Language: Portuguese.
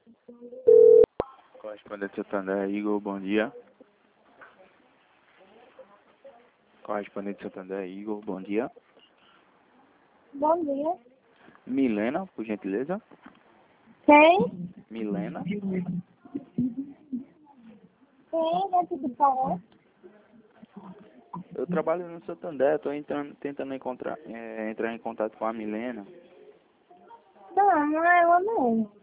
Correspondente Santander, Igor, bom dia. Correspondente Santander, Igor, bom dia. Bom dia. Milena, por gentileza. Quem? Milena. Quem é que fala? Eu trabalho no Santander, estou tentando entrar em contato com a Milena. Não, não é ela não.